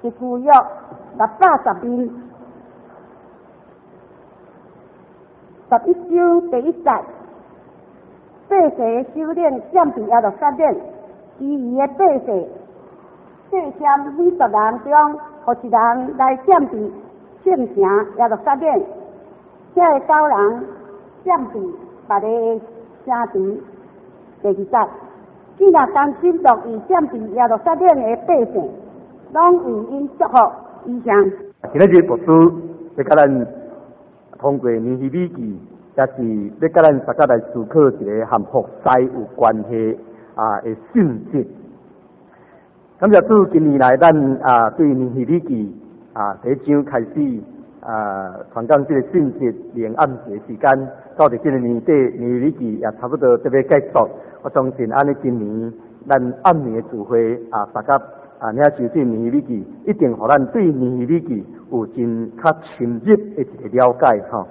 是区约610年11章第1节，百姓首领占据耶路撒冷，其余的百姓制签50人中，互一人来占据圣城耶路撒冷，这9人占据别个城池。第2节，既若甘心乐意占据耶路撒冷的百姓，拢为因祝福。以上。 今日牧师要甲咱通过尼希米记，也是要甲咱大家来思考一个和服侍有关系的性质。感谢主，今年来咱对尼希米记第1章开始传讲这个性质，连暗节时间，到伫今年底尼希米记也差不多要结束。我相信安尼今年咱暗年的聚会大家领受这尼希米记，一定互咱对尼希米记有真较深入的一个了解哈。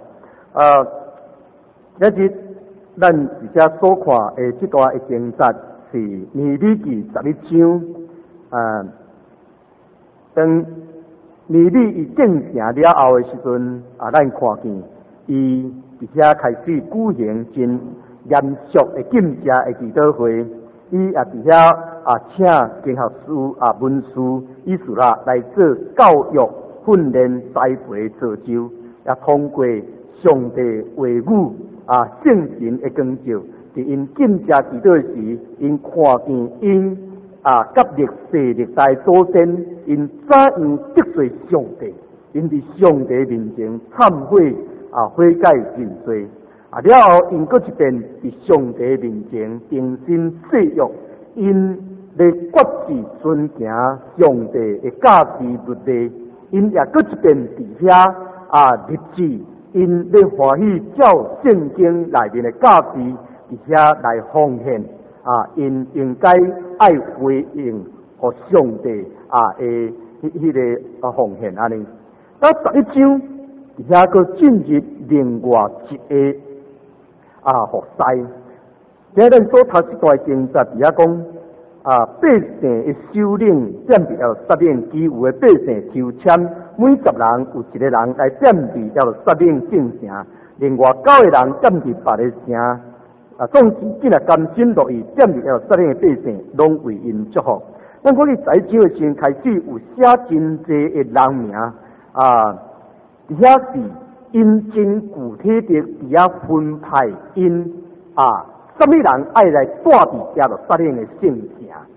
这日咱而家所看的这段的经节是尼希米记11章，当尼希米伊建成了后的时阵咱看见伊伫遐开始举行真严肃的敬谢的祈祷会，伊也伫遐请经学师文士医师来做教育训练栽培造就，也通过上帝话语圣神的光照，伫因敬谢祈祷时，因看见因甲历代祖先，因怎样得罪上帝，因伫上帝面前忏悔悔改认罪。了后，因搁一遍伫上帝面前重新誓约，因咧决志遵行上帝的教示律例，因也搁一遍伫遐立志，因咧欢喜照圣经内面的教示伫遐来奉献因应该爱回应互上帝的迄个奉献安尼。到11章伫遐搁进入另外一个服侍。今日咱所读这段经节伫遐讲百姓的首领占据耶路撒冷，其余的百姓抽签，每10人有1个人来占据耶路撒冷正城，另外9个人占据别个城。总之，既然甘心乐意占据耶路撒冷的百姓，拢为因祝福。咱看去11章的时开始有写真侪的人名伫遐是因真具体的伫遐分派因什么人爱来带伫耶路撒冷的圣城。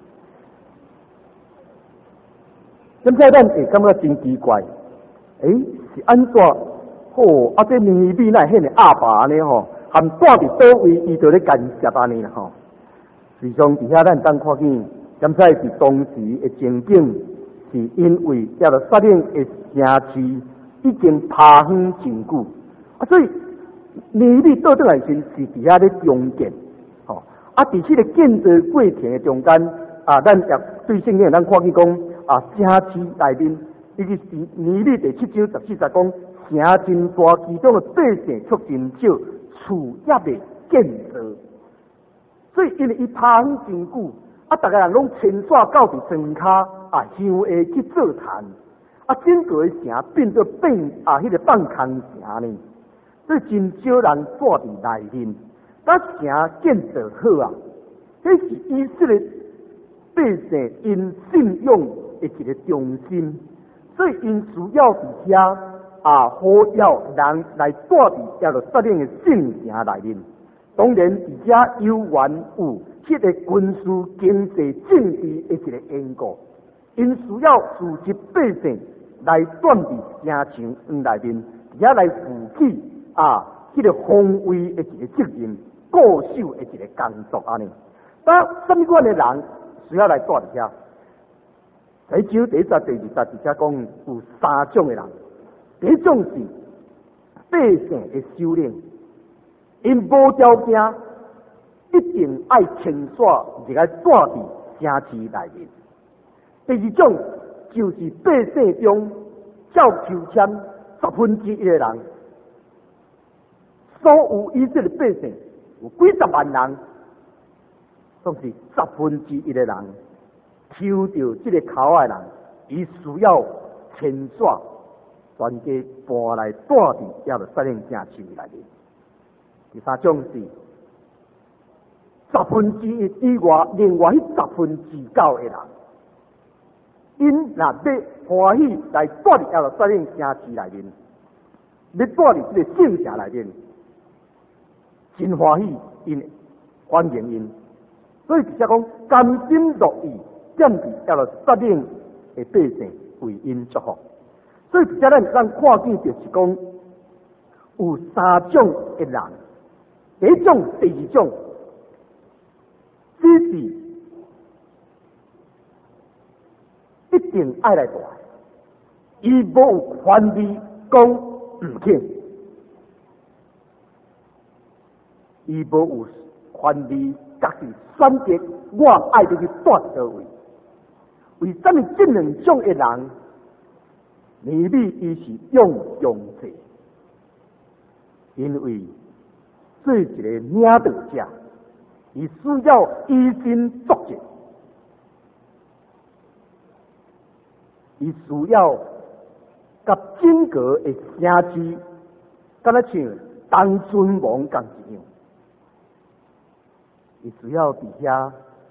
现在咱会感觉真奇怪，是安怎？这尼希米哪会显阿爸呢？含带伫倒位，伊就咧干涉安尼啦吼。实际上，伫遐咱当看见，现在是当时的情景，是因为耶路撒冷的城市已经塌方真久，所以尼希米倒转来时是伫遐咧重建，伫这个建造过程的中间，咱也对圣经咱看见讲，城市内面，伊是尼希米第7章14节讲，城真大，其中的百姓却真少。厝也未建造，所以因为伊塌方真久，逐个人拢牵线到伫庄骹乡下去做田，整个城变做迄个放空城呢，所以真少人住伫内面。当城建造好迄是以色列百姓因信仰的一个中心，所以因需要伫遐。呼要人来住伫耶路撒冷的圣城内面，当然伫遐有原有迄个军事、经济、政治的一个缘故，因需要组织百姓来踮伫城墙内面，伫遐来负起迄个防卫的一个责任，固守的一个工作安尼。什么款的人需要来住伫遐？第1章第1节、第2节伫遐讲有3种的人。第一种是百姓的首领，因无条件一定爱牵线入来住伫城市内面。第2种就是百姓中照抽签1/10的人，所有以色列百姓有几十万人，总是1/10的人抽到这个口的人， 伊需要牵线全家搬来带伫也着率领正手内面。第三种是1/10以外，另外9%的人，因若要欢喜来带伫也着率领正市内面，要带伫这个圣城内面，真欢喜，因欢迎因。所以直接讲甘心乐意，踮伫也着率领的百姓为因祝福。所以直接咱看见就是讲有3种的人，第一种、第二种，只是一定爱来带，伊无有权利讲唔肯，伊无有权利家己选择我爱要去带倒位。为什么这2种的人，年米伊是用制？因为做一个领导者，伊需要以身作则，伊需要甲整个的城市，敢若像当尊王共一样，伊需要伫遐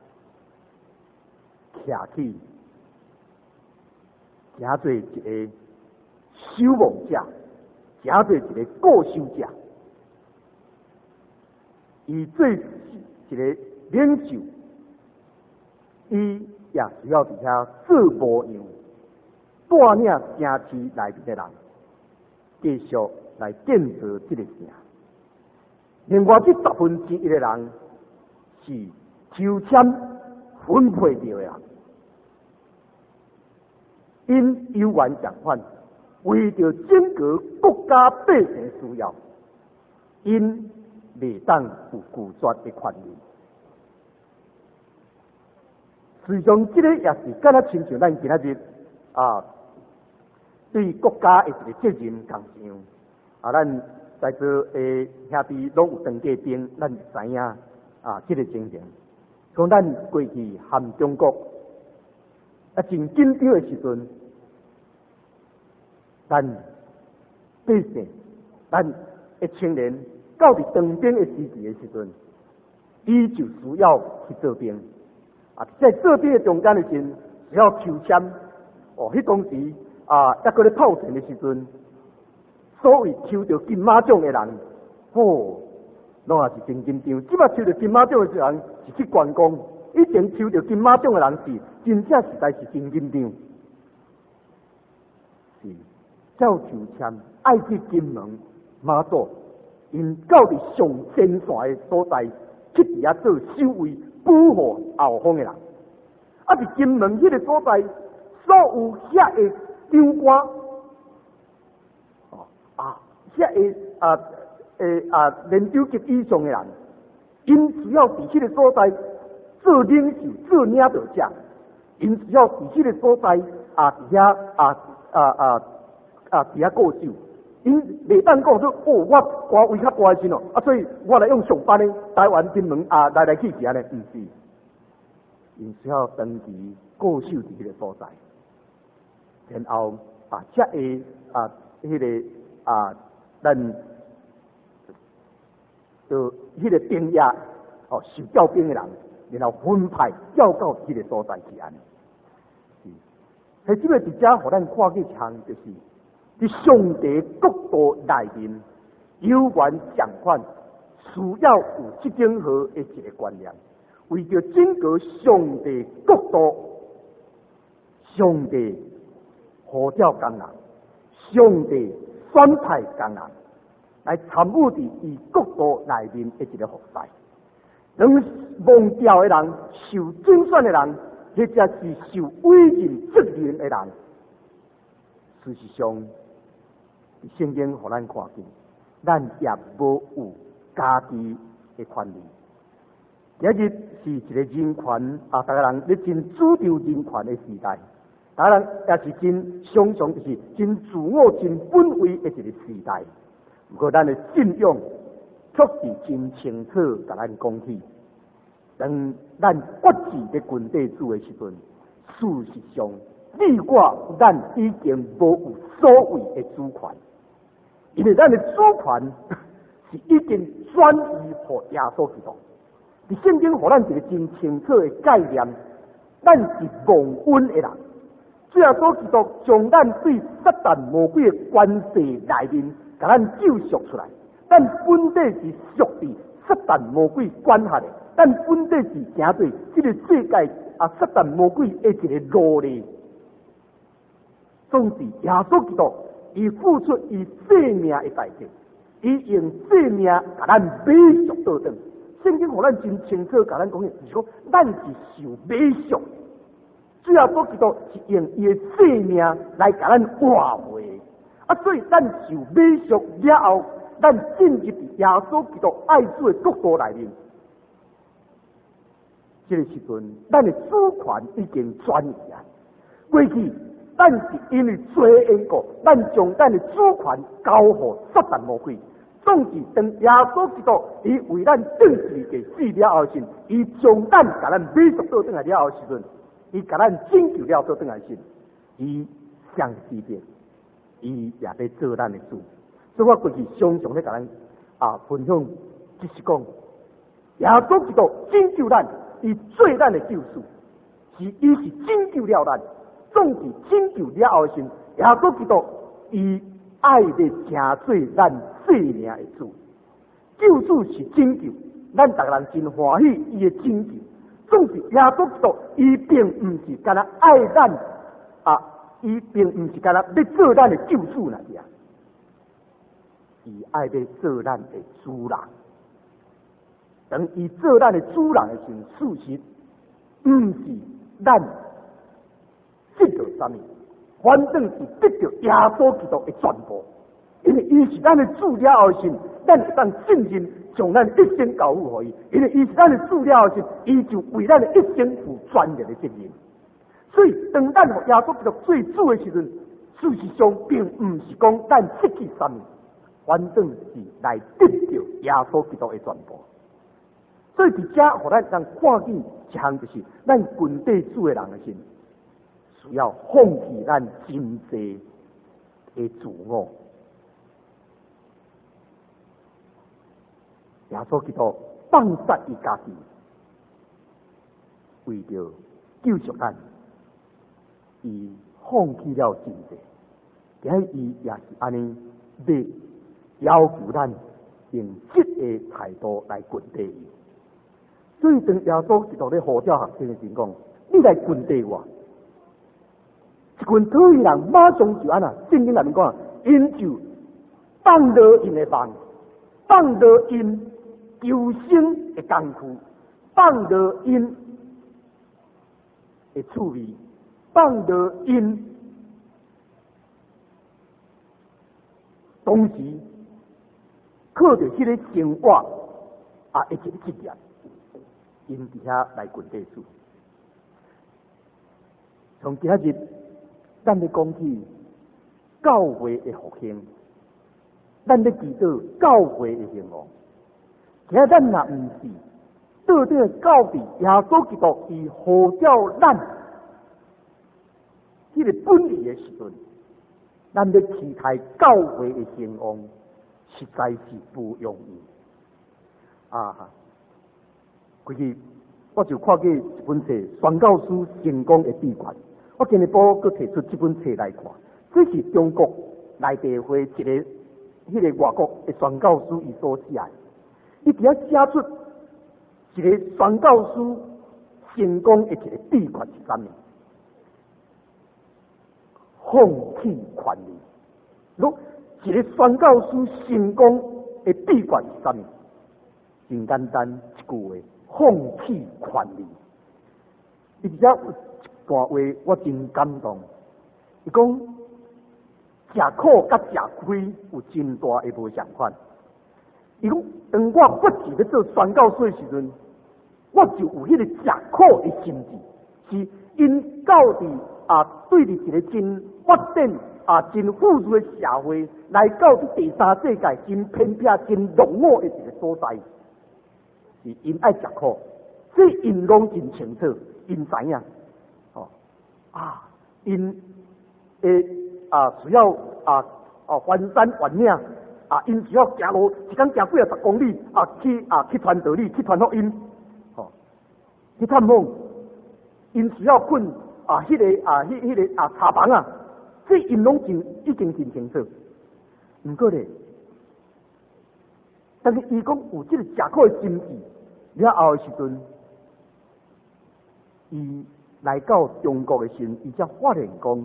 徛起，诚做一个守望者，诚做一个固守者。伊做一个领袖，伊也需要伫遐做模样，带领城市内面的人，继续来建设这个城。另外这1/10的人是抽签分配到的人，因有缘相反，为着整个国家百姓需要，因未当有拒绝的权利。实际上，这个也是敢若亲像咱今仔日对国家的一个责任同样。咱在座的兄弟拢有当过兵，咱就知影这个情形。从咱过去含中国真紧张的时阵，咱百姓，咱的青年到伫当兵的时期的时阵，伊就需要去做兵。在做兵的中间的时阵，需要抽签。迄当时还搁咧炮战的时阵，所谓抽到金马奖的人，拢也是真紧张。即摆抽到金马奖的人是去关公，以前抽到金马奖的人是真正实在是真紧张。是照抽签爱去金门马祖，因到伫上前线的所在，去伫遐做守卫保护后方的人。伫金门迄个所在，所有遐个长官，遐个连长级以上的人，因需要伫迄个所在做领袖、做领导者，因需要伫迄个所在伫遐固守。因袂当讲说我官位较高的时咯，所以我来用上班的台湾金门来去安尼，毋是。因需要长期固守伫迄个所在，然后遮迄个咱就迄个兵役受调兵的人，然后分派调到迄个所在去安尼。迄即个伫遮，互咱看见一项就是，伫上帝国度内面有缘相反，需要有即种好的一个观念。为着整个上帝国度，上帝呼召工人，上帝选派工人来参与伫伊国度内面的一个服侍。当蒙召的人、受拣选的人，或者是受委任责任的人，事实上，圣经互咱看见，咱也无有家己的权利。今日是一个人权大家人咧真主张人权的时代，大家人也是真常常就是真自我、真本位的一个时代。不过咱的信仰确实真清楚，甲咱讲起，当咱决志咧军队主的时阵，事实上，你你我咱已经无有所谓的主权，因为咱的主权是已经转移给耶稣基督。伫圣经互咱一个真清楚的概念，咱是蒙恩的人。耶稣基督将咱对撒旦魔鬼的关系内面，甲咱救赎出来。咱本底是属于撒旦魔鬼管辖的，咱本底是行对这个世界撒旦魔鬼的一个奴隶。总是耶稣基督，伊付出伊生命的代价，伊用生命甲咱买赎倒转。圣经互咱真清楚甲咱讲，就是说，咱是受买赎。主耶稣基督是用伊的生命来甲咱换回，所以咱受买赎了后，咱进入耶稣基督爱主的国度内面。这个时阵，咱的主权已经转移啊。过去，咱是因为罪的缘故，咱将咱的主权交予撒旦魔鬼。总是当耶稣基督伊为咱定死给死了后时，伊将咱甲咱买赎倒转来了后时阵，伊甲咱拯救了倒转来时，伊相思变，伊也要做咱的主。所以我过去常常咧甲咱分享，就是讲耶稣基督拯救咱，伊做咱的救赎，伊是拯救了咱。总是拯救了后时，耶稣基督伊爱要成做咱生命的主。救主是拯救，咱逐个人真欢喜伊的拯救。总是耶稣基督，伊并唔是干那爱咱伊并唔是干那要做咱的救主那样，伊爱要做咱的主人。当伊做咱的主人的时候，事实唔是咱得到什么，反正是得到耶稣基督的全部。因为伊是咱的主了后时，咱会当信任，将咱一生交付给伊。因为伊是咱的主了后时，伊就为咱的一生负全然的责任。所以，当咱和耶稣基督做主的时阵，事实上并唔是讲咱失去什么，反正是来得到耶稣基督的全部。所以，伫遮互咱人看见一项，就是咱群体主的人的心，需要放弃咱真济的自我。耶稣基督放杀伊家己，为着救赎咱，伊放弃了真济。今日伊也是安尼，要要求咱用这个态度来群体伊。所以当耶稣基督咧呼召学生的时讲，你来群体我，一群讨厌人马上就安那，圣经内面讲，因就放落因的梦，放落因求生的功夫，放落因的趣味，放落因同时靠着迄个生活一个职业，因伫遐来群体主。从今日咱咧讲起教会的复兴，咱咧祈祷教会的兴旺。其实咱若唔是到底到底耶稣基督伊呼召咱迄个本意的时阵，咱要期待教会的兴旺，实在是不容易。过去我就看过一本册《宣教师成功的秘诀》，我今日补佫摕出这本册来看。这是中国内地会一个外国的宣教师伊所写的。伊伫遐写出一个宣教师成功的一个秘诀是啥物？放弃权利。一个宣教师成功的秘诀是啥物？真简单一句话，放弃权利。伊伫遐有一段话，我真感动。伊讲，食苦甲食亏有真大的无相款。伊讲，当我不是要做宣教师的时阵，我就有迄个食苦的心志，是因到底对伫一个真发展真富裕的社会，来到第三世界真偏僻、真落伍的一个所在，是因爱食苦，所以因拢真清楚，因知影， 因需要翻山越岭因需要行路一天行几10公里去传道理，去传福音，去探访，因需要困迄个茶房这因拢已经真清楚。毋过咧，但是伊讲有这个食苦的心志了后的时阵，伊来到中国的时，伊才发现讲，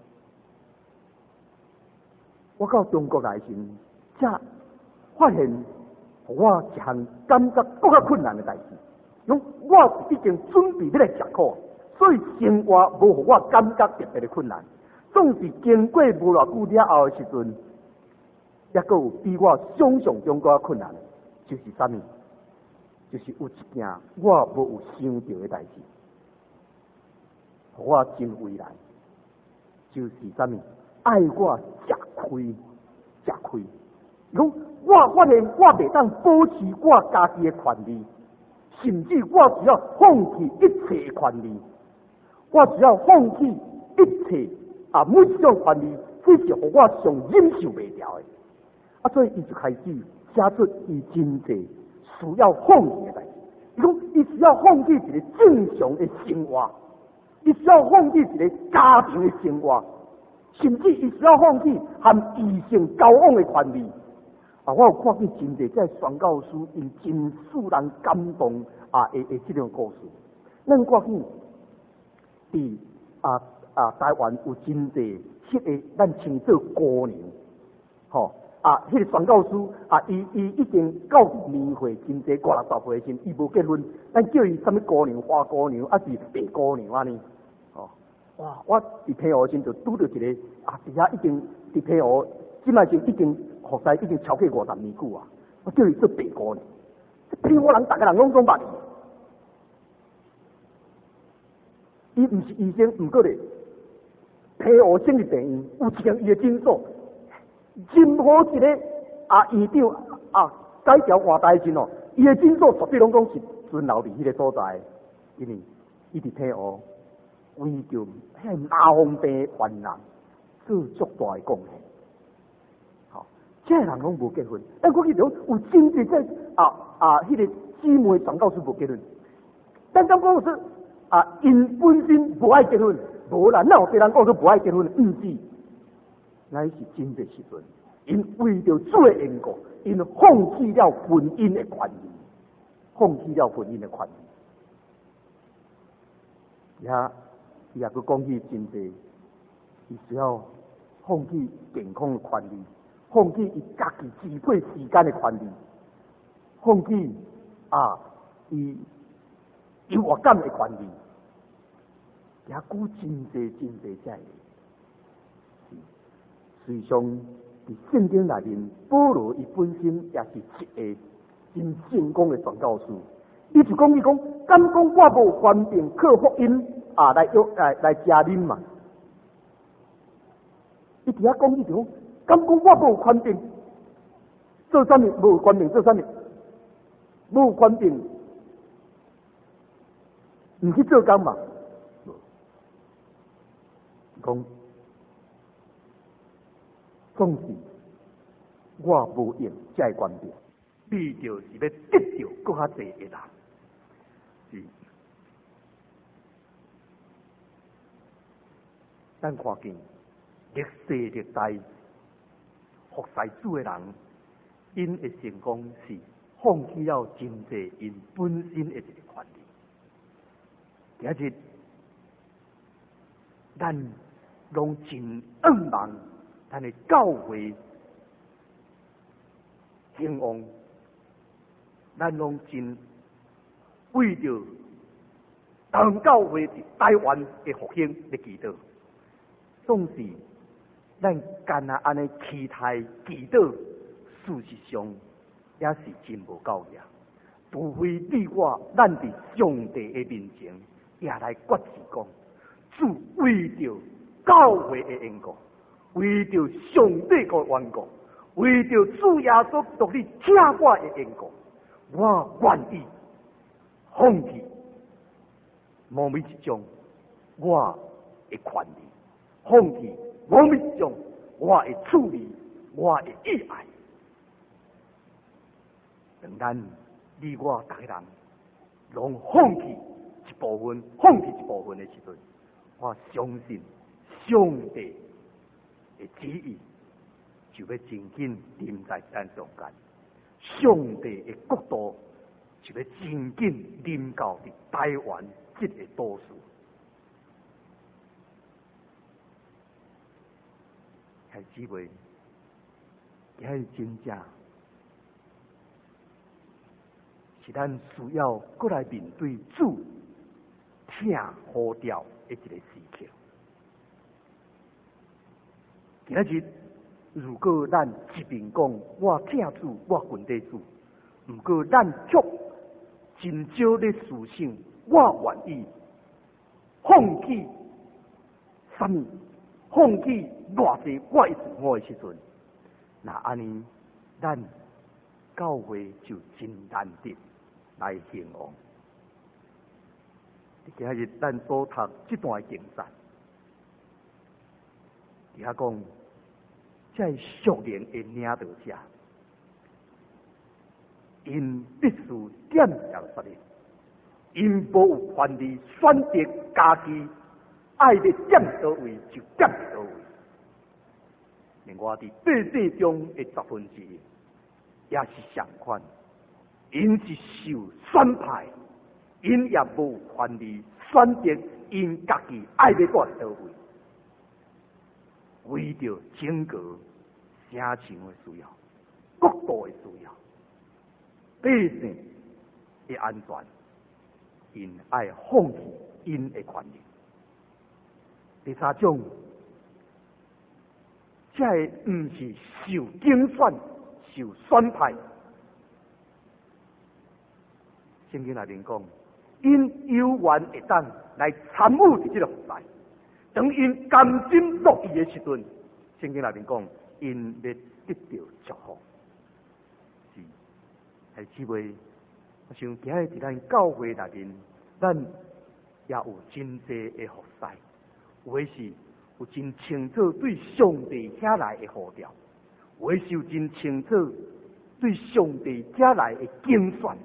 我到中国来时，才发现我一项感觉更较困难的代志。讲我已经准备要来食苦，所以生活无互我感觉特别的困难。总是经过无偌久了后的时阵，还佫有比我想象中更困难，就是啥物？就是有一件我无有想到的代志，互我真为难。就是啥物？爱我吃亏，吃亏。讲我发现我袂当保持我家己的权利，甚至我只要放弃一切的权利，我只要放弃一切每一种权利，这是互我上忍受袂了的。所以伊就开始写出伊真济需要放弃的代志。伊讲伊需要放弃一个正常的生活，伊需要放弃一个家庭的生活，甚至伊需要放弃和异性交往的权利。我有看见真济这宣教师因真使人感动的这种故事。咱看见伫台湾有真济迄个咱称作姑娘，迄个宣教师伊已经到年岁真济50-60岁时，伊无结婚，咱叫伊什么姑娘、花姑娘，还是白姑娘安尼？哇！我伫澎湖时就拄到一个伫遐已经伫澎湖，即卖已经服侍已经超过50年久我叫伊做白姑娘。这澎湖人大家人拢总捌伊，伊毋是医生，毋过咧澎湖省立病院有一间伊的诊所。任何一个院长改条换代志伊的诊所绝对拢讲是存留伫迄个所在，因为伊伫澎湖为着遐麻风病患人做足大的贡献。这人拢无结婚，但我记得有真济这迄个姊妹传教士无结婚，但当讲有说因本身无爱结婚，无啦，哪有别人讲说无爱结婚？毋是。乃是真的时阵，因为着主的缘故，因放弃了婚姻的权利，放弃了婚姻的权利。也佫讲起真济，伊需要放弃健康的权利，放弃伊家己支配时间的权利，放弃伊优越感的权利，也佫真济这样。实际上，伫圣经内面，保罗伊本身也是一个真成功的传教士。伊就讲敢讲我无权柄靠福音来加啉嘛？伊伫遐讲，伊就讲敢讲我无权柄做啥物？无权柄做啥物？无权柄毋去做工嘛？讲。总是我无用才会权柄，为着是要得到更较侪的人。是，咱看见历世历代服侍主的人，因的成功是放弃了真济因本身的一个权利。今日咱拢真仰望。咱的教会兴旺，咱拢真为着当教会伫台湾的复兴的祈祷。总是咱干安尼期待祈祷，事实上也是真无够呀。除非你我咱伫上帝的面前也来决志讲，主为着教会的缘故。为着上帝个缘故，为着主耶稣独你听我的缘故，我愿意放弃某一种我的权利。 放弃我们中我的处理，我的意爱。当咱你我大家人拢放弃一部分，放弃一部分的时阵，我相信上帝的旨意就要真紧临在咱中间，上帝的国度就要真紧临到伫台湾这个都市。还姊妹，也是真正是咱需要过来面对主听呼召的一个时刻。今日如果咱一面讲我听主，我跟地主，不过咱却真少咧思想，我愿意放弃什么，放弃偌济我一自我的时阵，那安尼咱教会就真难得来兴旺。今日咱所读这段经文，底下讲，这是属灵的领导者，因必须点着实力，因无有权利选择家己爱要点倒位就点倒位。另外，伫百姓中的1/10也是相款，因是受选派，因也无权利选择因家己爱要住倒位，为着整个城墙的需要、国度的需要、百姓的安全，因爱放弃因的权利。第三种，这不是受竞选、受选派。圣经内面讲，因有缘会当来参与伫这个服侍，当因甘心乐意的时阵，圣经内面讲，因要得到祝福。是，还姊妹，我想今日伫咱教会内面，咱也有真济的服侍，有的是有真清楚对上帝遐来的呼召，有的是有真清楚对上帝遐来的竞选。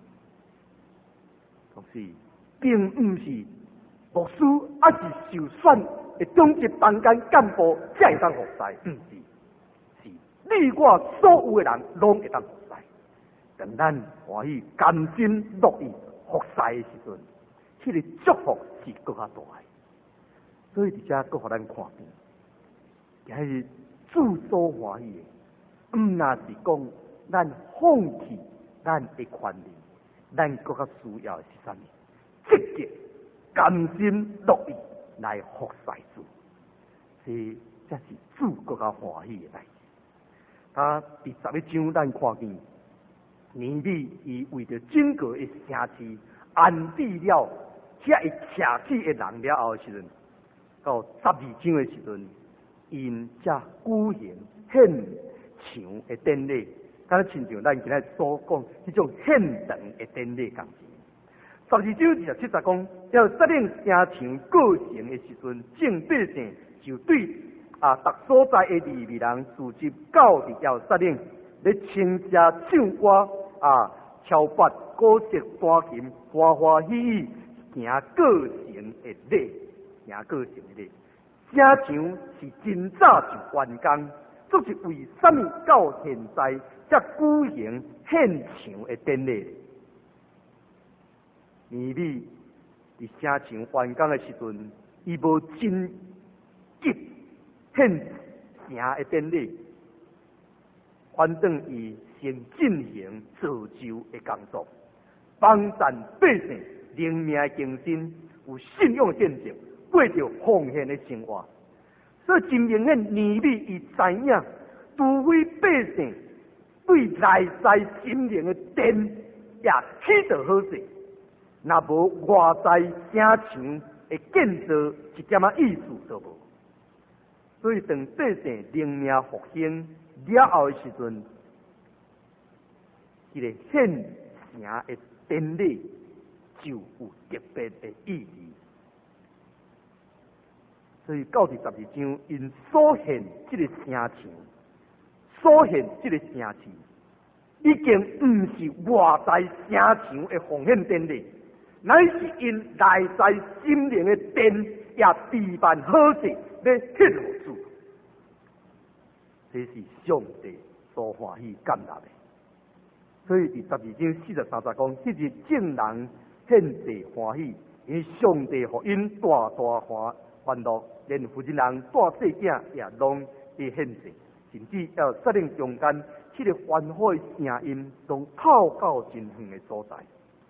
同时，并不是牧师还是受选的中级班间干部才会当服侍，不是，是你我所有的人拢会当服侍。当咱欢喜、甘心乐意服侍的时阵，迄个祝福是更加大的。所以伫遮搁互咱看见，今日主所欢喜的，不那是讲咱放弃咱的权利。咱更加需要的是什么？积极、甘心乐意来服侍主，这是主更加欢喜的代志。他第11章咱看见，尼米伊为着整个的城市安置了遐会邪气的人了后的时阵，到12章的时阵，因才举行献场的典礼。敢若亲像咱今日所讲迄种献堂的典礼同时，12章27节讲，要率领城墙过城的时阵，众百姓就对逐所在的利未人聚集到伫要率领，咧称谢唱歌敲钹鼓瑟弹琴，欢欢喜喜行过城的礼，行过城的礼。城墙是真早就完工，足是为什么到现在才举行献场的典礼？尼米伫城墙完工的时阵，伊无真急献城的典礼，反正伊先进行造就的工作，帮助百姓灵命的更新，有信仰的见证，过着奉献的生活。所以真明显，尼米伊知影，除非百姓对内在心灵的殿也起着好势，若无外在城墙的建造一点仔意思都无。所以当百姓灵命复兴了后的时阵，这个献城的典礼就有特别的意义。 所以到第12章，因所现这个城墙，所现这个城市，已经唔是外在城墙的奉献典礼，乃是因内在心灵的殿，也备办好势要献予主。这是上帝所欢喜感纳的。所以第12章40、30讲，迄日众人献祭欢喜，因为上帝互因大大欢乐，连妇人人带细囝也拢去献祭，甚至要率领中间迄个欢呼的声音，拢透到真远的所在。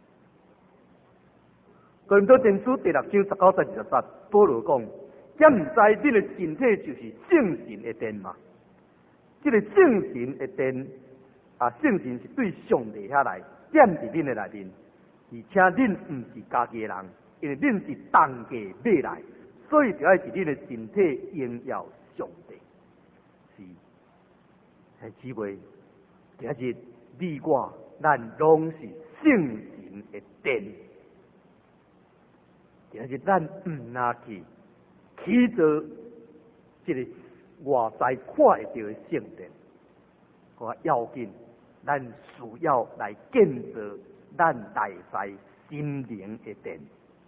哥林多前书第6章19节23，保罗讲：敢唔知恁的身体就是圣神的殿嘛？这个圣神的殿圣神是对上帝遐来点伫恁的内面，而且恁唔是家己的人，因为恁是当价买来，所以就要伫恁的身体荣耀上帝。是姊妹，今日你我咱拢是圣神的殿。今日咱唔拿去起做这个外在看会到的圣殿，我要紧，咱需要来建设咱内在心灵的殿。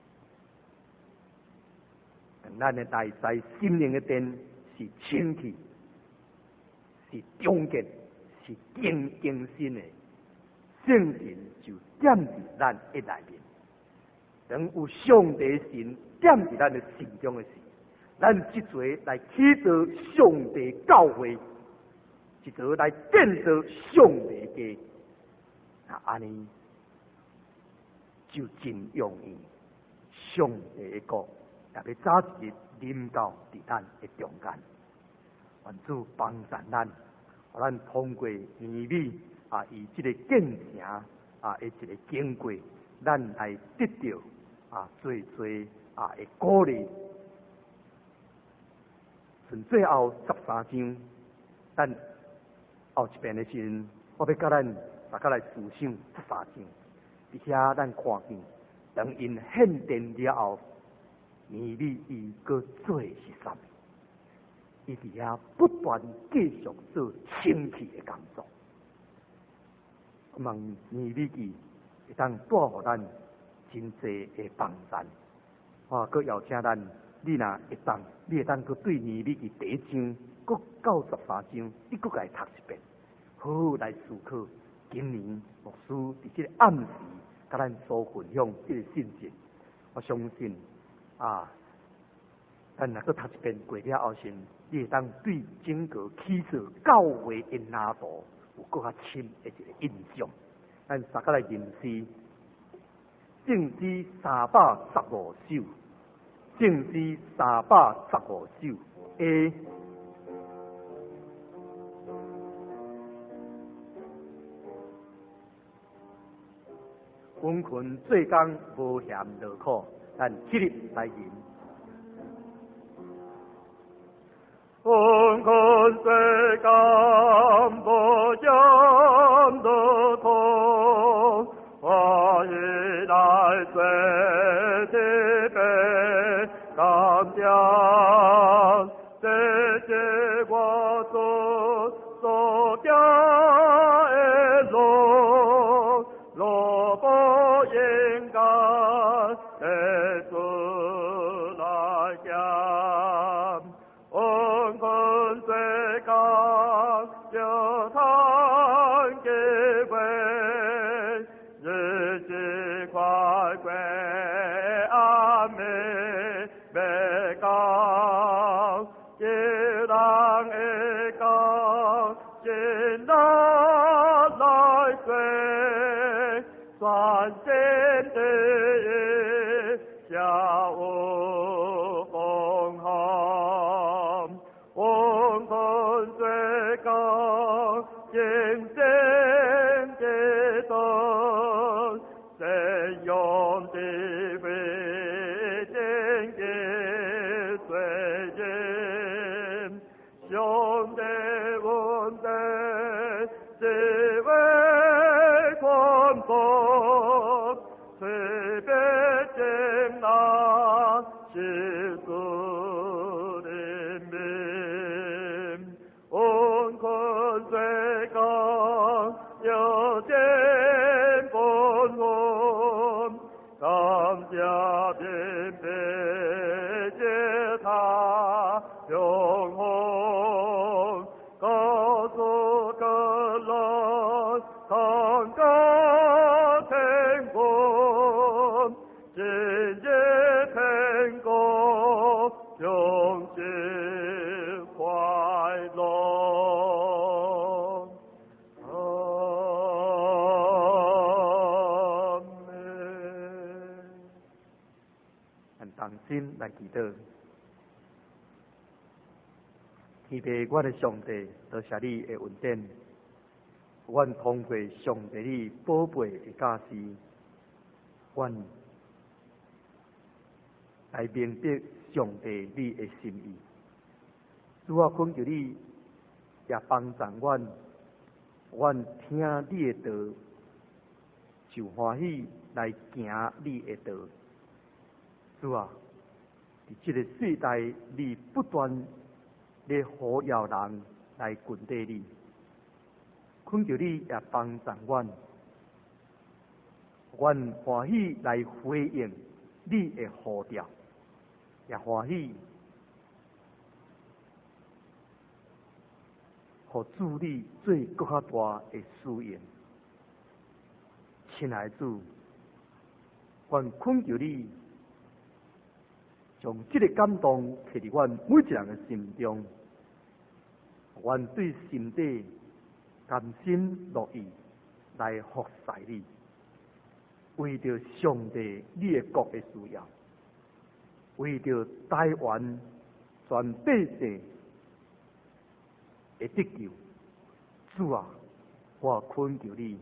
咱的内在心灵的殿是清气，是忠洁，是更新的。圣神就点伫咱的内面，等有上帝的神点伫咱的心中的时，咱即做来起造上帝教会，一做来建造上帝家，安尼就真容易。上帝的国也要早一日临到伫咱的中间。愿主帮助咱，互咱通过年尾以这个建城的一个经过，咱来得到最的鼓励。剩最后13章，咱后一遍的时阵，我要甲咱大家来思想13章。伫遐咱看见，当因献殿了后，年尾伊搁做是啥物？伊伫遐不断继续做清气的工作。望年尾记会当带予咱真济的帮助。我搁邀请咱，你若会当，你会当搁对年尾记第1章，搁到13章，你搁来读一遍，好好来思考。今年牧师伫这个暗时，甲咱所分享这个信息，我相信咱若搁读一遍过了后先，你会当对整个起造教会的蓝图有搁较深的一个印象。咱大家来认识圣诗315首，圣诗315首A。温困做工无嫌劳苦，咱起立来吟。温困做工无嫌劳苦，我以来做的悲感谢，这些我所行的路。不应该的出来讲，温困最高有谈给为日子快归阿妹被告，一郎一告，今那来归。转身的下无风寒，温困最高，精神的灯，谁用的为天的水晶，兄弟问的只为光复，随便见那是主。 永恒，告诉个人，看个天国，今夜天国，永结快乐。阿门。 咱同心来祈祷。天父，我的上帝，多谢你的恩典。阮通过上帝你宝贝的教示，阮来明白上帝你的心意。主啊，恳求你也帮助阮听你的道，就欢喜来行你的道。主啊，伫这个世代，你不断咧呼召人来跟随你，恳求你也帮助阮欢喜来回应你的呼召，也欢喜，互主你做更较大的使用。亲爱的主，阮恳求你，将这个感动摕伫阮每一人的心中，阮对心底甘心乐意来服侍你，为着上帝你的国的需要，为着台湾全百姓的得救。主啊，我恳求你，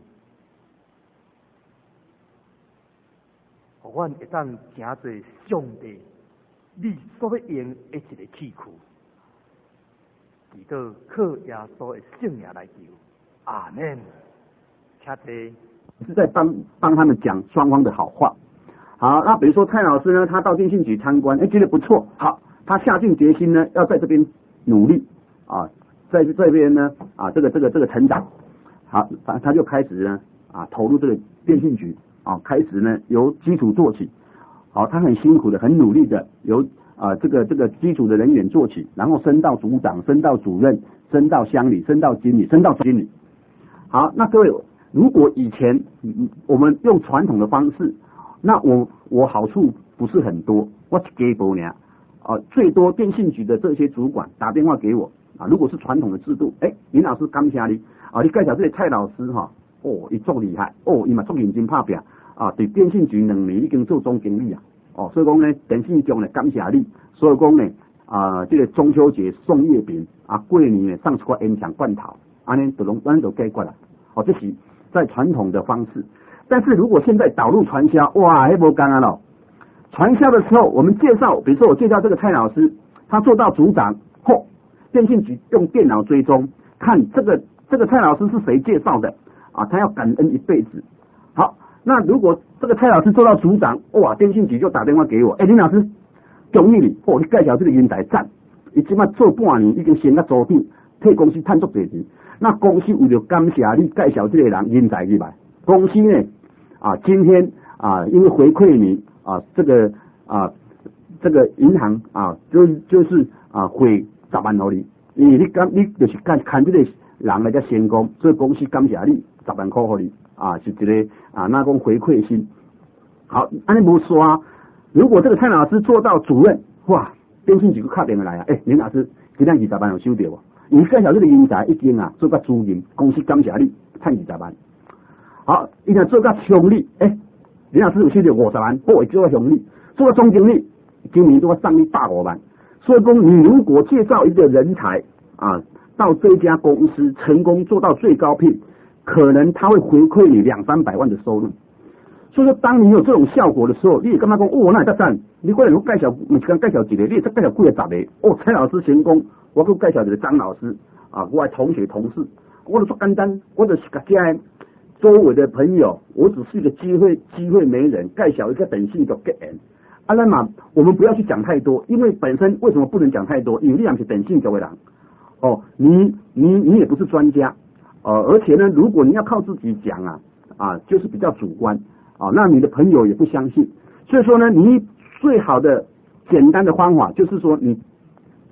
互阮会当行做上帝你所要用的一个器躯。祈祷靠耶稣的圣名来求，阿门。请坐。 是在帮他们讲双方的好话。好，那比如说蔡老师呢，他到电信局参观，觉得不错，好，他下定决心呢，要在这边努力啊，在这边呢这个成长，好，他就开始呢投入这个电信局开始呢由基础做起，好，他很辛苦的，很努力的由这个基础的人员做起，然后升到组长，升到主任，升到乡里，升到经理，升到经理。好，那各位，如果以前我们用传统的方式，那我好处不是很多，我给不呢最多电信局的这些主管打电话给我如果是传统的制度，林老师感谢你你介绍这个蔡老师他足厉害他嘛足认真打拼对电信局2年已经做总经理所以讲呢，电信局呢感谢你，所以讲呢这个中秋节送月饼过年呢送出个烟肠罐头，安尼咱就解决了这是在传统的方式。但是如果现在导入传销，哇，那不干了。传销的时候，我们介绍，比如说我介绍这个蔡老师，他做到组长后，电信局用电脑追踪，看这个蔡老师是谁介绍的他要感恩一辈子。好，那如果这个蔡老师做到组长，哇，电信局就打电话给我，林老师，恭喜你，你介绍这个人才赞，他现在做半年已经升到组长，替公司赚足多钱。那公司为了感谢你介绍这个人才入来，公司呢今天因为回馈你这个银行就是汇10万给你，因为你就是看这个人来个成功，所以公司感谢你10万块给你是一个那讲回馈心。好，安尼无刷，如果这个蔡老师做到主任，哇，电信局就打电话来林老师，今天20万有收到无？你介绍这个人才已经做到主任，公司感谢你赚20万。好，伊若做到乡里，林老师有收到50万，会做到乡里，做到总经理，今年都要上150万。所以说，你如果介绍一个人才到这家公司成功做到最高聘，可能他会回馈你200-300万的收入。所以说，当你有这种效果的时候，你也干嘛讲那得赞？你过来我介绍，不是介绍一个，你也介绍几个10个。蔡老师成功，我去介绍一个张老师我的同学同事，我就说简单，我就是甲这周围的朋友，我只是一个机会媒人，介绍一个电信局结缘。那么我们不要去讲太多，因为本身为什么不能讲太多？因为你也是电信局的人你也不是专家而且呢，如果你要靠自己讲就是比较主观那你的朋友也不相信。所以说呢，你最好的简单的方法就是说，你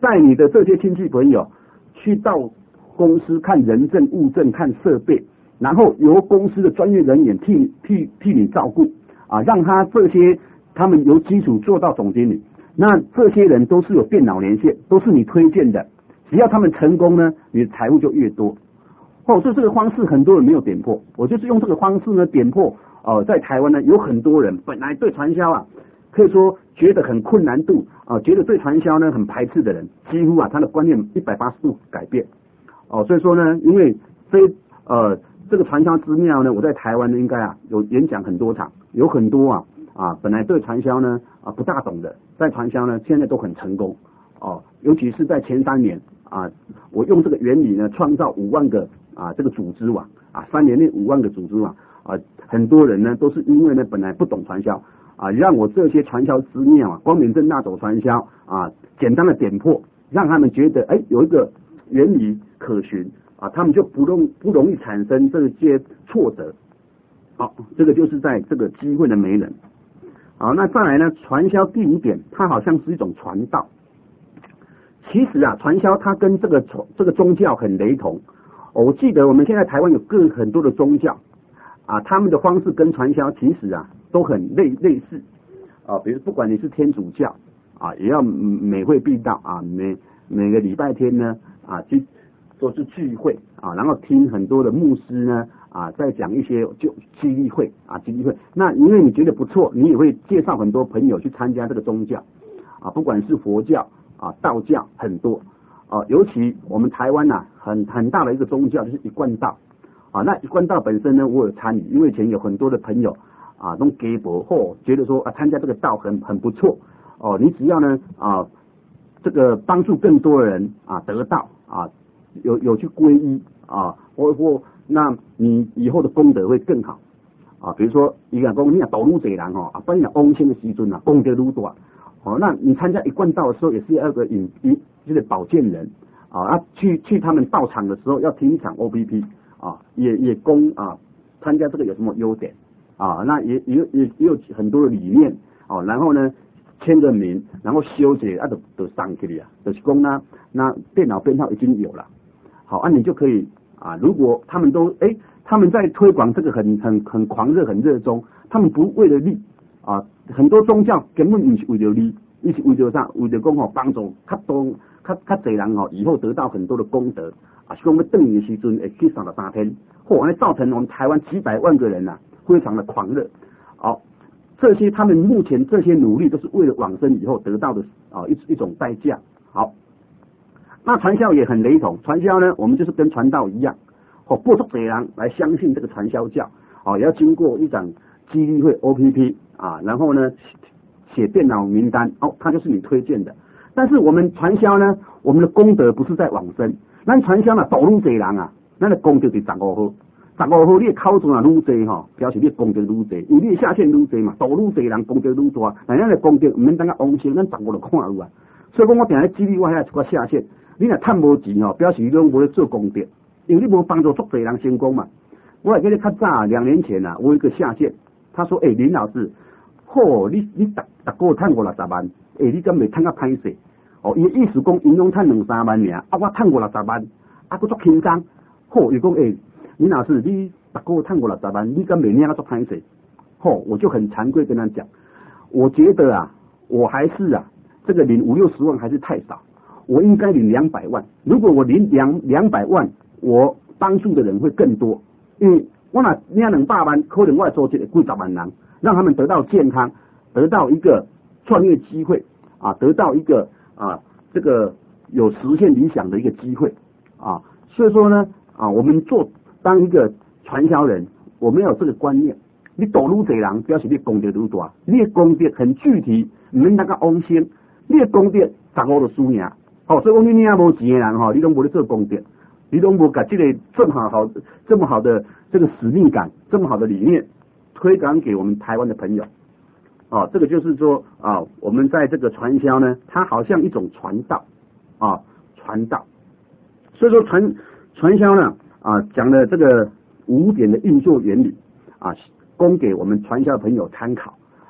带你的这些亲戚朋友去到公司看人证、物证、看设备，然后由公司的专业人员替你照顾啊，让他们由基础做到总经理。那这些人都是有电脑连线，都是你推荐的，只要他们成功呢，你的财富就越多。所以这个方式很多人没有点破，我就是用这个方式呢点破。在台湾呢，有很多人本来对传销啊，可以说觉得很困难度啊，觉得对传销呢很排斥的人，几乎啊他的观念180度改变。所以说呢，因为这个传销之妙呢，我在台湾呢应该啊有演讲很多场，有很多本来对传销呢不大懂的，在传销呢现在都很成功尤其是在前3年我用这个原理呢创造5万个这个组织网3年内5万个组织网很多人呢都是因为呢本来不懂传销让我这些传销之妙光明正大走传销简单的点破，让他们觉得有一个原理可循他们就不容易产生这些挫折。这个就是在这个机会的媒人。那再来呢，传销第5点，它好像是一种传道。其实传销它跟这个宗教很雷同。我记得我们现在台湾有很多的宗教他们的方式跟传销其实都很类似比如不管你是天主教也要每会必到每个礼拜天呢去都是聚会然后听很多的牧师呢在讲一些就激励会。那因为你觉得不错，你也会介绍很多朋友去参加这个宗教不管是佛教道教很多尤其我们台湾很大的一个宗教就是一贯道那一贯道本身呢我有参与，因为以前有很多的朋友都给我觉得说参加这个道很不错你只要呢这个帮助更多的人得到有去皈依那你以后的功德会更好比如说伊讲你导入这人不然翁清的时阵功德愈大那你参加一贯道的时候也是要个就是保荐人去他们道场的时候要听一场 OPP也供参加这个有什么优点那也有很多的理念然后呢签个名，然后修一下就上去了就是说那电脑编号已经有了好你就可以如果他们他们在推广这个很狂热很热衷，他们不为了利很多宗教根本不是为了利，他是为了啥？为了讲帮助较多人以后得到很多的功德是讲要等的时阵会去33天造成我们台湾几百万个人非常的狂热这些他们目前这些努力都是为了往生以后得到的一种代价。好，那传销也很雷同，传销呢我们就是跟传道一样不少人来相信这个传销教也要经过一场激励会 OPP然后呢写电脑名单他就是你推荐的。但是我们传销呢，我们的功德不是在往生，咱传销导入多人咱的功德是15号，15号你的口数愈多表示你的功德愈多，因为你的下线愈多嘛，导入多人功德愈大，咱的功德唔免等下往生，咱15就看有所以讲我定在激励我遐一个下线，你若赚无钱表示你拢无咧做功德，因为你无帮助足多人成功嘛。我还记得较早2年前我有一个下线，他说林老师，你逐个月赚50-60万，你敢袂赚较歹势？伊的意思讲，因拢赚2-3万尔，我赚50-60万，佫足轻松。伊讲林老师，你逐个月赚50-60万，你敢袂领啊足歹势？我就很惭愧跟他讲，我觉得我还是这个领50-60万还是太少，我应该领200万。如果我领200万，我帮助的人会更多，因为我若领200万，可能我会组织几十万人，让他们得到健康，得到一个创业机会得到一个这个有实现理想的一个机会所以说呢我们当一个传销人，我们要有这个观念，你导入多人表示你功德愈大，你的功德很具体，唔免那个往生，你的功德15就输赢所以讲你领无钱的人你拢无咧做功德，你拢无把这个这么好的这个使命感，这么好的理念推广给我们台湾的朋友这个就是说我们在这个传销呢，它好像一种传道传道。所以说传销呢讲的这个5点的运作原理供给我们传销的朋友参考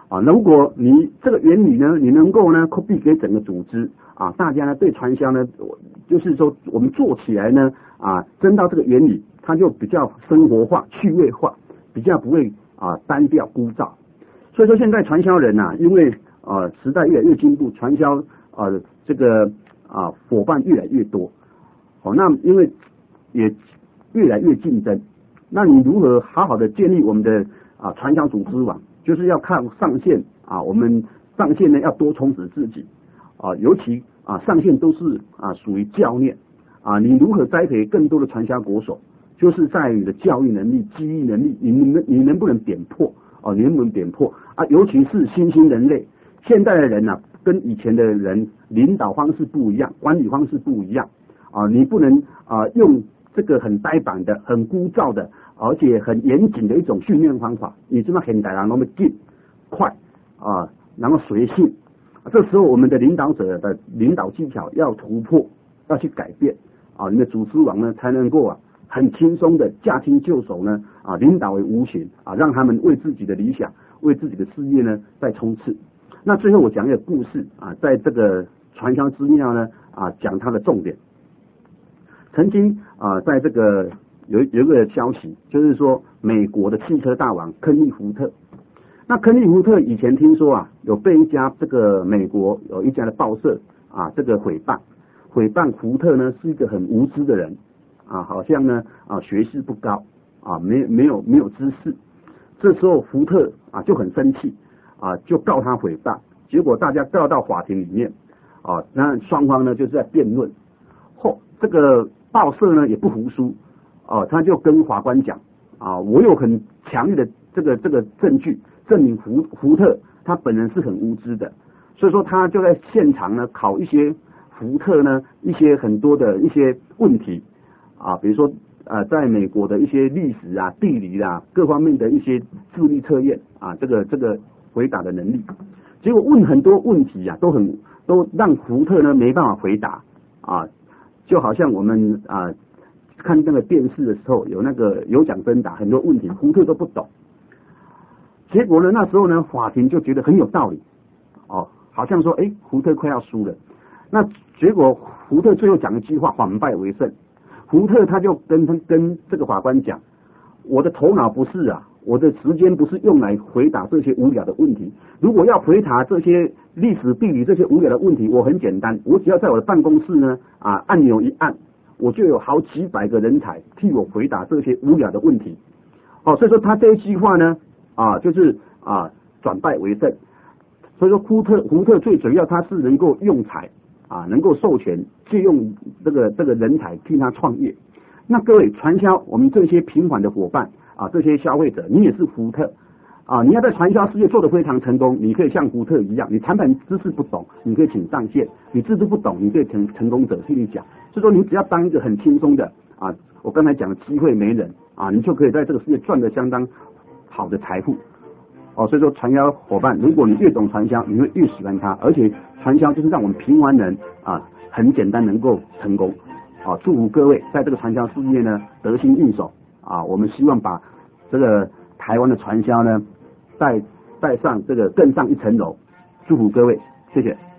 啊，如果你这个原理呢，你能够呢 copy 给整个组织啊，大家呢对传销呢，就是说我们做起来呢啊，真到这个原理，它就比较生活化、趣味化，比较不会啊单调枯燥。所以说现在传销人因为时代越来越进步，传销这个伙伴越来越多，那因为也越来越竞争，那你如何好好的建立我们的传销组织网？就是要看上线我们上线呢要多充实自己尤其上线都是属于教练你如何栽培更多的传销国手，就是在于你的教育能力、激励能力，你能不能点破你能不能点破尤其是新兴人类，现在的人跟以前的人领导方式不一样，管理方式不一样你不能用这个很呆板的、很枯燥的，而且很严谨的一种训练方法，你这么现代人那么近、快然后随性，这时候我们的领导者的领导技巧要突破，要去改变你的组织网呢才能够很轻松的驾轻就熟呢领导为无形让他们为自己的理想、为自己的事业呢在冲刺。那最后我讲一个故事在这个传销之妙呢讲它的重点。曾经在这个有一个消息，就是说美国的汽车大王肯尼福特。那肯尼福特以前听说有被一家这个美国有一家的报社这个诽谤福特呢是一个很无知的人好像呢学识不高没有知识。这时候福特就很生气就告他诽谤，结果大家告到法庭里面那双方呢就是在辩论。这个报社呢也不服输他就跟法官讲我有很强烈的这个证据证明福特他本人是很无知的，所以说他就在现场呢考一些福特呢一些很多的一些问题比如说在美国的一些历史地理各方面的一些智力测验这个回答的能力，结果问很多问题都让福特呢没办法回答就好像我们看那个电视的时候有那个有奖征答，很多问题福特都不懂。结果呢那时候呢法庭就觉得很有道理好像说福特快要输了。那结果福特最后讲一句话，反败为胜。福特他就跟这个法官讲，我的头脑不是我的时间不是用来回答这些无聊的问题，如果要回答这些历史地理这些无聊的问题，我很简单，我只要在我的办公室呢按钮一按，我就有好几百个人才替我回答这些无聊的问题所以说他这一句话呢就是转败为胜。所以说福特最主要他是能够用才能够授权借用这个人才替他创业。那各位传销我们这些平凡的伙伴这些消费者，你也是福特你要在传销事业做得非常成功，你可以像福特一样，你产品知识不懂，你可以请上线；你知识不懂，你可以成功者替你讲。所以说你只要当一个很轻松的我刚才讲的机会媒人你就可以在这个世界赚得相当好的财富所以说传销伙伴，如果你越懂传销，你会越喜欢它，而且传销就是让我们平凡人很简单能够成功祝福各位在这个传销事业呢得心应手我们希望把这个台湾的传销呢带上这个更上一层楼，祝福各位，谢谢。